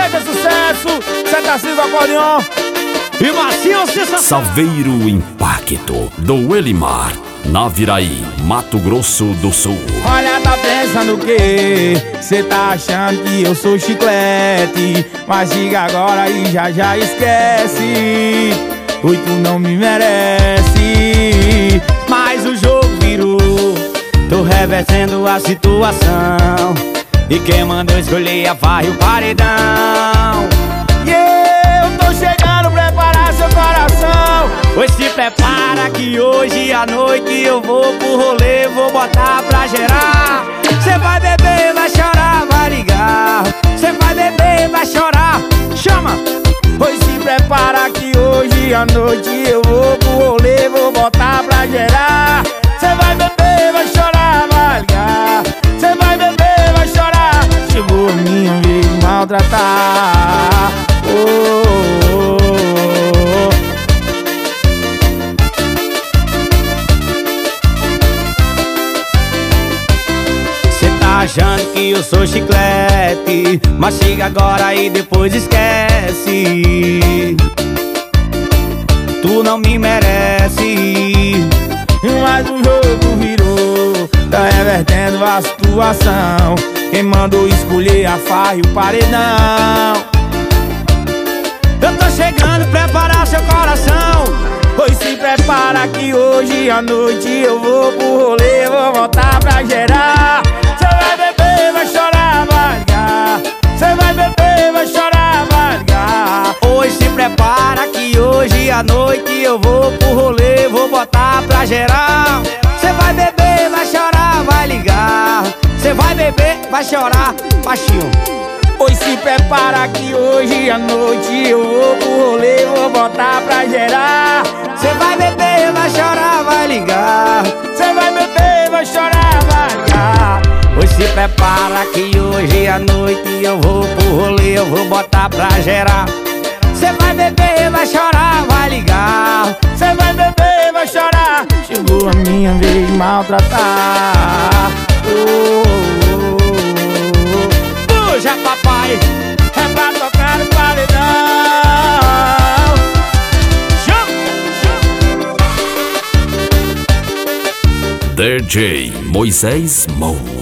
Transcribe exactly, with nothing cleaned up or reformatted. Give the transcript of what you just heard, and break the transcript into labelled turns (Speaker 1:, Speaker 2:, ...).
Speaker 1: vai ter sucesso. Seta Silva, acordeon e Marcinho Sensação.
Speaker 2: Salveiro Impacto, do Elimar, Naviraí, Mato Grosso do Sul.
Speaker 1: Olha, tá pensando o quê? Cê tá achando que eu sou chiclete, mas diga agora e já já esquece. Oi, tu não me merece. Mas o jogo virou, tô revertendo a situação, e quem mandou escolher a farra e o paredão. E eu tô chegando, preparar seu coração. Pois se prepara que hoje à noite eu vou pro rolê, vou botar pra gerar. Cê vai beber, vai chorar, vai ligar. Cê vai beber, vai chorar, chama. Pois se prepara que hoje à noite eu vou pro rolê, vou botar pra gerar. Cê vai beber, vai chorar, vai ligar. Cê vai beber, vai chorar. Chegou a minha vez de maltratar. Oh, oh, oh, oh. Cê tá achando que eu sou chiclete, mas chega agora e depois esquece. Tu não me merece. Mas o jogo virou, tá revertendo a situação. Quem mandou escolher a farra e o paredão. Eu tô chegando, preparar seu coração. Pois se prepara que hoje à noite eu vou pro rolê, vou voltar pra gerar. Cê vai beber, vai chorar, vai ligar. Cê vai beber, vai chorar, vai ligar. Pois se prepara que hoje à noite eu vou pro rolê, vou botar pra gerar. Cê vai beber, vai chorar, vai ligar. Cê vai beber, vai chorar, baixinho. Pois se prepara que hoje à noite eu vou pro rolê, vou botar pra gerar. Cê vai beber, vai chorar, vai ligar. Cê vai beber, vai chorar, vai ligar. Pois se prepara que hoje à noite eu vou pro rolê, eu vou botar pra gerar. Cê vai beber, vai chorar, vai ligar. Cê vai beber, vai chorar. Chegou a minha vez de maltratar. Oh, oh, oh, oh. Puxa, papai, é pra tocar no paredão. Chama, chama.
Speaker 2: D J Moisés Moura.